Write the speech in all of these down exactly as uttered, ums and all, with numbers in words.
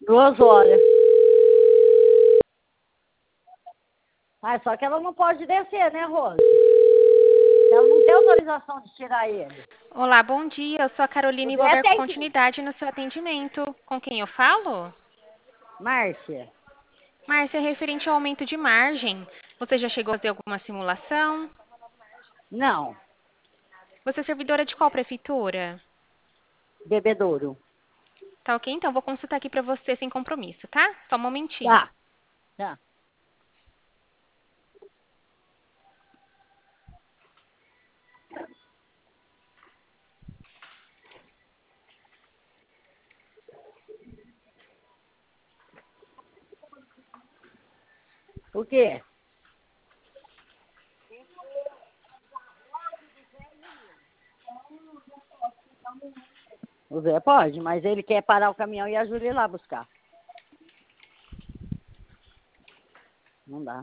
Duas horas. Ah, só que ela não pode descer, né, Rose? Ela não tem autorização de tirar ele. Olá, bom dia. Eu sou a Carolina O e vou Zé dar tem que... continuidade no seu atendimento. Com quem eu falo? Márcia. Márcia, referente ao aumento de margem. Você já chegou a fazer alguma simulação? Não. Você é servidora de qual prefeitura? Bebedouro. Tá ok? Então, vou consultar aqui para você sem compromisso, tá? Só um momentinho. Tá. Tá. O quê? O Zé pode, mas ele quer parar o caminhão e a Júlia ir lá buscar. Não dá.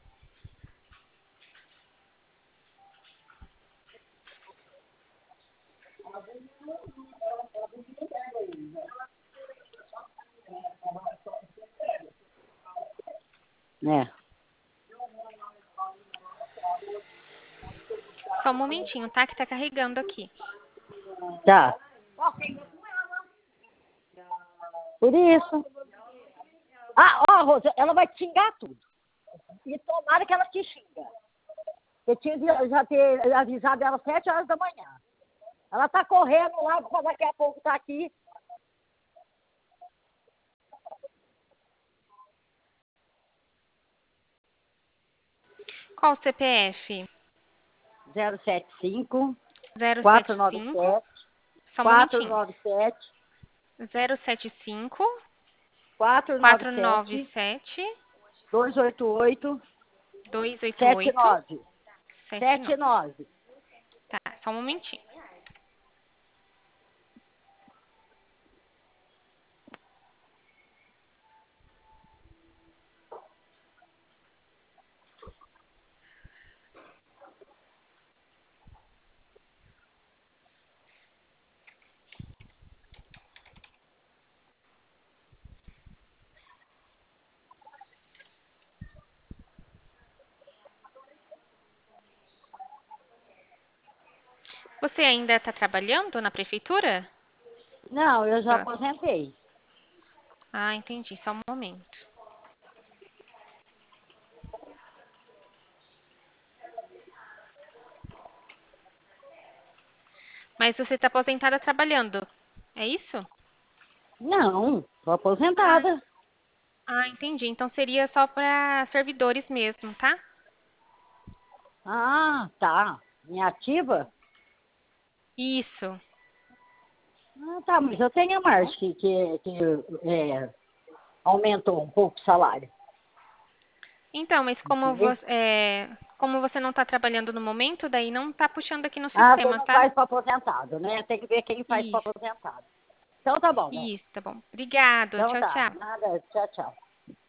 É. Só um momentinho, tá? Que tá carregando aqui. Tá. Por isso. Ah, ó, Rosa, ela vai te xingar tudo. E tomara que ela te xinga. Eu tinha de- já ter avisado ela às sete horas da manhã. Ela tá correndo lá, pra daqui a pouco tá aqui. Qual o C P F? zero sete cinco, zero sete quatro nove cinco. sete, Só um quatro momentinho. nove sete, zero sete cinco, quatro nove quatro nove sete, sete, dois oito oito, dois oito sete oito, nove. sete sete nove. nove. Tá, só um momentinho. Você ainda está trabalhando na prefeitura? Não, eu já Ah, aposentei. ah, entendi. Só um momento. Mas você está aposentada trabalhando, é isso? Não, tô Ah, aposentada. ah, entendi. Então seria só para servidores mesmo, tá? Ah, tá. Minha ativa? Isso. Ah, tá, mas eu tenho a margem que, que, que é, aumentou um pouco o salário. Então, mas como Entendeu? você, é, como você não está trabalhando no momento, daí não está puxando aqui no Ah, você sistema, não tá? faz para aposentado, né? Tem que ver quem faz para Isso, aposentado. Então tá bom, né? isso, tá bom. Obrigado. Então Tchau, tá. tchau. Nada, tchau, tchau.